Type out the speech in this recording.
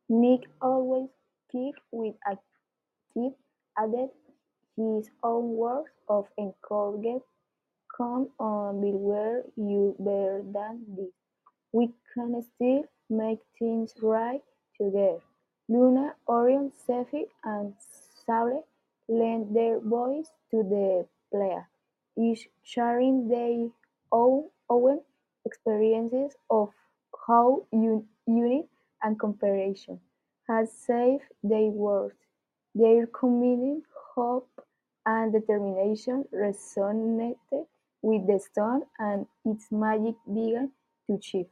Nick always kicked with a kid added his own words of encouragement. Come on, beware, you better than this. We can still make things right together. Luna, Orion, Sephi, and Sable lend their voice to the play, each sharing their own experiences of how unity and cooperation has saved their world. Their commitment, hope, and determination resonated with the stone, and its magic began to shift.